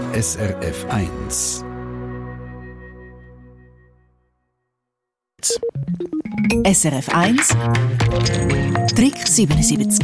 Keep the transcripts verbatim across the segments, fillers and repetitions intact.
S R F eins. S R F eins Trick siebenundsiebzig.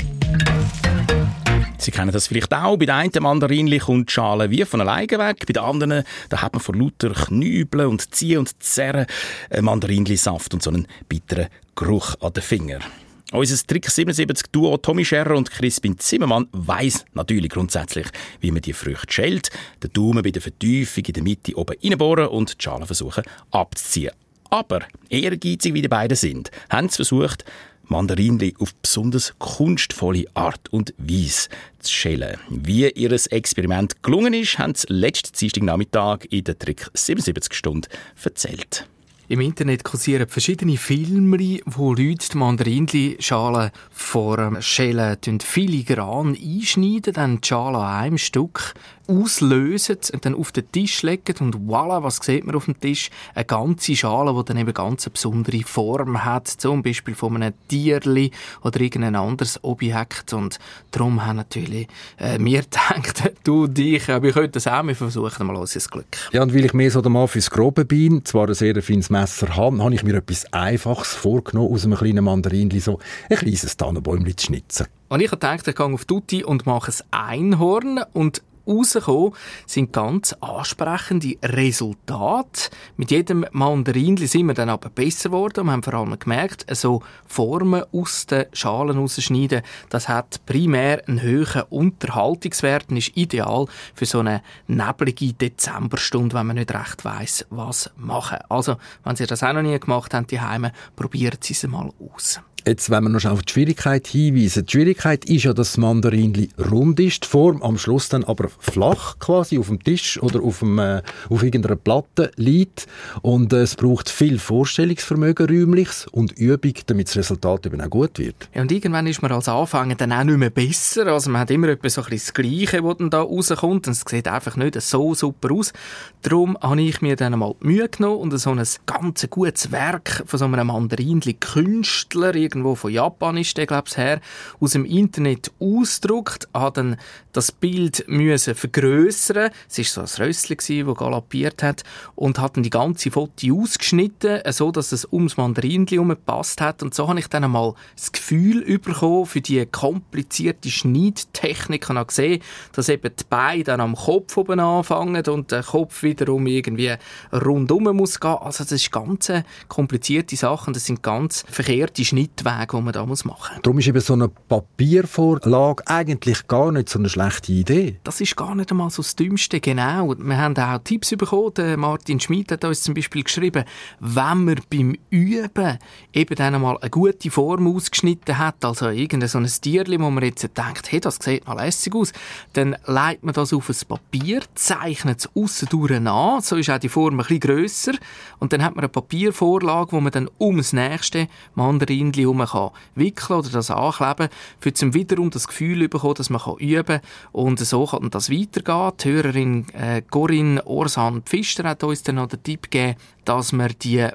Sie kennen das vielleicht auch. Bei den einen Mandarinchen kommt die Schale wie von alleine weg. Bei den anderen da hat man vor lauter Knübeln und Ziehen und Zerren Mandarinli-Saft und so einen bitteren Geruch an den Fingern. Unser Trick siebenundsiebzig-Duo Tommy Scherrer und Crispin Zimmermann weiss natürlich grundsätzlich, wie man die Früchte schält. Den Daumen bei der Vertiefung in der Mitte oben reinbohren und die Schale versuchen abzuziehen. Aber ehrgeizig wie die beiden sind, haben sie versucht, Mandarinli auf besonders kunstvolle Art und Weise zu schälen. Wie ihr Experiment gelungen ist, haben sie letzten Dienstagnachmittag in der Trick siebenundsiebzig Stunden erzählt. Im Internet kursieren verschiedene Filme, wo Leute die Mandarinli-Schalen vor dem Schälen filigran einschneiden, dann die Schale an einem Stück auslösen und dann auf den Tisch legen und voilà, was sieht man auf dem Tisch? Eine ganze Schale, die dann eben ganz eine besondere Form hat, zum Beispiel von einem Tierli oder irgendein anderes Objekt. Und darum haben natürlich äh, wir gedacht, du und ich, aber ich könnte das auch mal versuchen, mal unser Glück. Ja, und weil ich mehr so der Mann fürs grobe bin, zwar ein sehr feines Messer habe, habe ich mir etwas Einfaches vorgenommen, aus einem kleinen Mandarinli so ein kleines Tannenbäumchen zu schnitzen. Und ich habe gedacht, ich gehe auf Tutti und mache ein Einhorn und rausgekommen sind ganz ansprechende Resultate. Mit jedem Mandarinli sind wir dann aber besser geworden und wir haben vor allem gemerkt, so Formen aus den Schalen rausschneiden, das hat primär einen hohen Unterhaltungswert und ist ideal für so eine neblige Dezemberstunde, wenn man nicht recht weiss, was machen. Also, wenn Sie das auch noch nie gemacht haben, die Heime, probieren Sie es mal aus. Jetzt, wenn wir noch auf die Schwierigkeit hinweisen. Die Schwierigkeit ist ja, dass das Mandarinli rund ist, die Form am Schluss dann aber flach quasi auf dem Tisch oder auf, dem, äh, auf irgendeiner Platte liegt. Und äh, es braucht viel Vorstellungsvermögen, räumliches und Übung, damit das Resultat eben auch gut wird. Ja, und irgendwann ist man als Anfänger dann auch nicht mehr besser. Also man hat immer etwas so ein bisschen das Gleiche, das dann da rauskommt. Und es sieht einfach nicht so super aus. Darum habe ich mir dann mal die Mühe genommen und so ein ganz gutes Werk von so einem Mandarinli-Künstler, irgendwo von Japan ist der, glaube ich, her, aus dem Internet ausgedruckt, hat dann das Bild müssen vergrössern. Es war so ein Rössli, das galoppiert hat, und hat dann die ganze Foto ausgeschnitten, so dass es ums Mandarinli herumgepasst hat. Und so habe ich dann einmal das Gefühl bekommen für die komplizierte Schneidtechnik. Ich habe gesehen, dass eben die Beine dann am Kopf oben anfangen und der Kopf wiederum irgendwie rundum muss gehen. Also das ist ganz komplizierte Sachen. Das sind ganz verkehrte Schnittwege, die man da machen muss. Darum ist eben so eine Papiervorlage eigentlich gar nicht so eine schlechte Idee. Das ist gar nicht einmal so das Dümmste, genau. Wir haben auch Tipps bekommen. Der Martin Schmid hat uns zum Beispiel geschrieben, wenn man beim Üben eben dann einmal eine gute Form ausgeschnitten hat, also irgendein so ein Tierchen, wo man jetzt denkt, hey, das sieht mal lässig aus, dann legt man das auf ein Papier, zeichnet es aussen durch an, so ist auch die Form ein bisschen grösser, und dann hat man eine Papiervorlage, wo man dann ums nächste Mandarinli herum kann wickeln oder das ankleben, für zum wiederum das Gefühl zu bekommen, dass man üben kann. Und so kann das weitergehen. Die Hörerin äh, Corinne Orsan-Pfister hat uns dann noch den Tipp gegeben, dass man die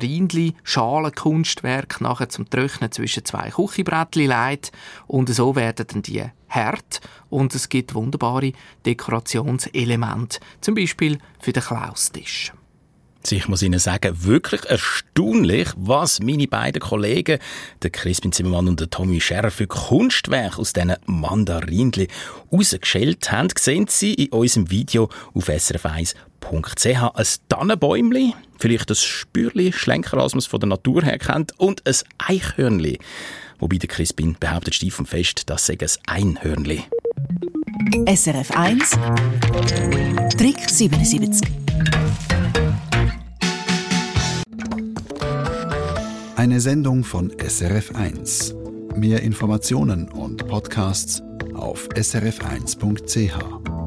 Mandarinli-Schalenkunstwerke nachher zum Trocknen zwischen zwei Küchenbrettchen legt. Und so werden dann die hart und es gibt wunderbare Dekorationselemente, zum Beispiel für den Klaustisch. Ich muss Ihnen sagen, wirklich erstaunlich, was meine beiden Kollegen, der Crispin Zimmermann und der Tommy Scherrer, für Kunstwerke aus diesen Mandarinli rausgeschält haben. Sehen Sie in unserem Video auf s r f eins punkt c h ein Tannenbäumli, vielleicht ein Spürli schlenker, als man es von der Natur her kennt, und ein Eichhörnli. Wobei der Crispin behauptet steif und fest, das sei ein Einhörnli. S R F eins Trick siebenundsiebzig. Eine Sendung von S R F eins. Mehr Informationen und Podcasts auf s r f eins punkt c h.